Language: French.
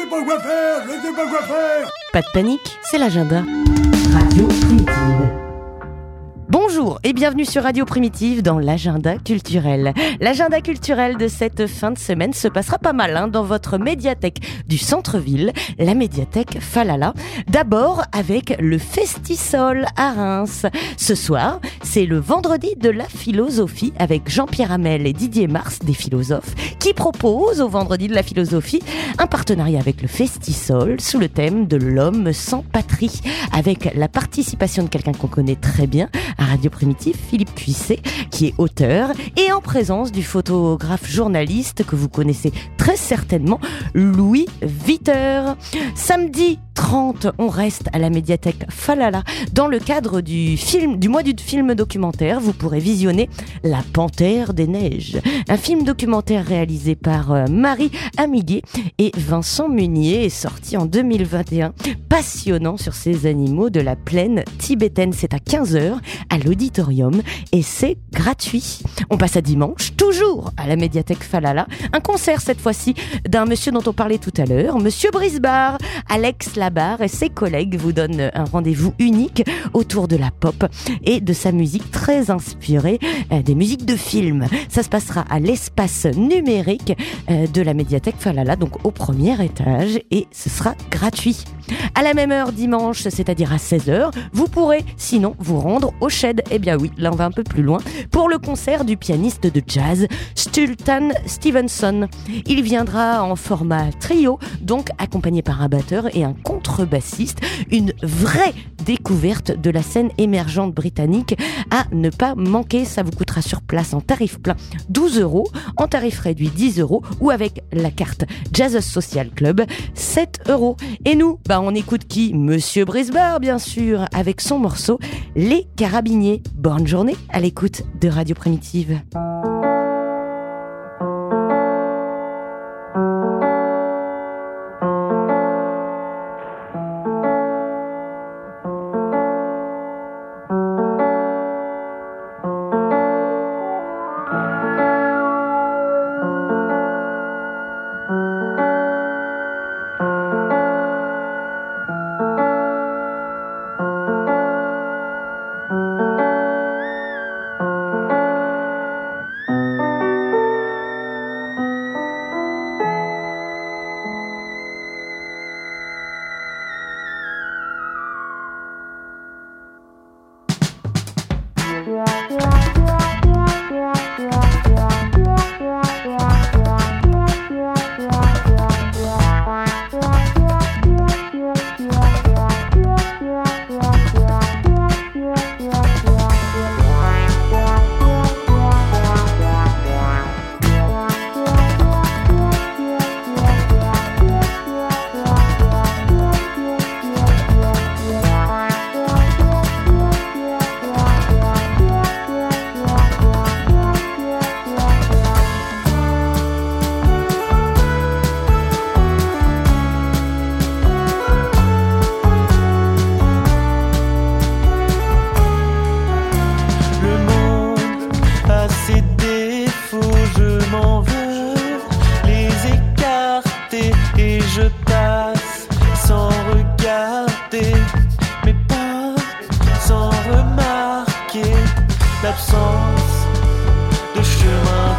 pas quoi faire, je sais pas quoi faire. Pas de panique, c'est l'agenda. Radio Primitive. Bonjour et bienvenue sur Radio Primitive dans l'agenda culturel. L'agenda culturel de cette fin de semaine se passera pas mal dans votre médiathèque du centre-ville, la médiathèque Falala. D'abord avec le Festisol à Reims. Ce soir, c'est le vendredi de la philosophie avec Jean-Pierre Hamel et Didier Mars des philosophes qui proposent au vendredi de la philosophie un partenariat avec le Festisol sous le thème de l'homme sans patrie avec la participation de quelqu'un qu'on connaît très bien à Radio Primitive, Philippe Cuisset, qui est auteur, et en présence du photographe journaliste que vous connaissez très certainement, Louis Viter. Samedi 30, on reste à la médiathèque Falala. Dans le cadre du mois du film documentaire, vous pourrez visionner La Panthère des Neiges, un film documentaire réalisé par Marie Amiguet et Vincent Munier, est sorti en 2021, passionnant sur ces animaux de la plaine tibétaine. C'est à 15h à l'auditorium et c'est gratuit. On passe à dimanche, toujours à la médiathèque Falala, un concert cette fois-ci d'un monsieur dont on parlait tout à l'heure, monsieur Brisbard. Alex Labarre et ses collègues vous donnent un rendez-vous unique autour de la pop et de sa musique très inspirée des musiques de films. Ça se passera à l'espace numérique de la médiathèque Falala, donc au premier étage, et ce sera gratuit. À la même heure dimanche, c'est-à-dire à 16h, vous pourrez sinon vous rendre au Shed. Eh bien oui, là on va un peu plus loin, pour le concert du pianiste de jazz Stultan Stevenson. Il viendra en format trio, donc accompagné par un batteur et un contrebassiste. Une vraie découverte de la scène émergente britannique à ne pas manquer. Ça vous coûtera sur place en tarif plein 12€, en tarif réduit 10€ ou avec la carte Jazz Social Club 7€. Et nous, on écoute qui ? Monsieur Brisbard, bien sûr, avec son morceau Les Carabiniers. Bonne journée à l'écoute de Radio Primitive. L'absence de chemin